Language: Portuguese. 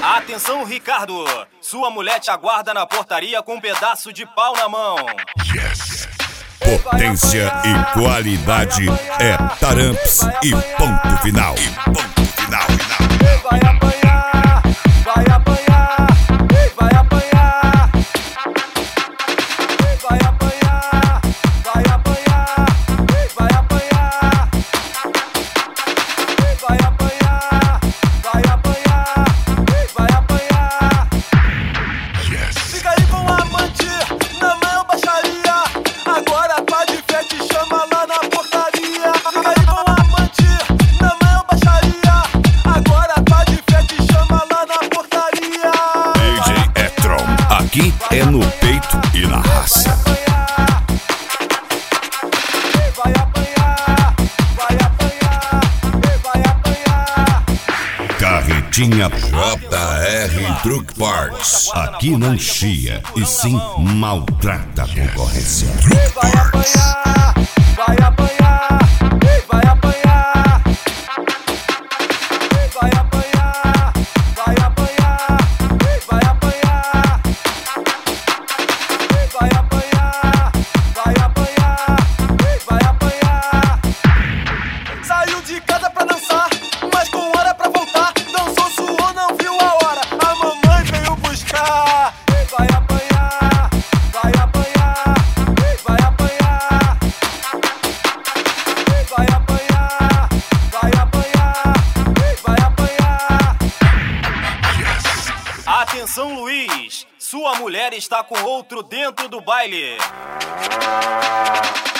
Atenção, Ricardo, sua mulher te aguarda na portaria com um pedaço de pau na mão. Yes. Potência e qualidade é Taramps e ponto final. Vai apanhar, vai apanhar, vai apanhar. Vai apanhar, vai apanhar, vai apanhar. Vai apanhar, vai apanhar, vai apanhar. Yes. Fica aí com o amante, na mão baixaria. Agora tá de fé, te chama lá na portaria. Fica aí com o amante, na mão baixaria. Agora tá de fé, te chama lá na portaria. DJ Etron, aqui é no peito e na raça. Vai apanhar, vai apanhar, vai apanhar. Carretinha JR Truck Parts. Aqui não chia e sim maltrata a concorrência. Vai apanhar, vai apanhar, vai apanhar. Vai apanhar, vai apanhar, vai apanhar. Vai apanhar, vai apanhar, vai apanhar. Saiu de casa pra dançar, mas com hora pra voltar. Dançou, suou, não viu a hora. A mamãe veio buscar. Vai apanhar, vai apanhar, vai apanhar. Vai apanhar, vai apanhar, vai apanhar. Atenção, Luiz, sua mulher está com outro dentro do baile.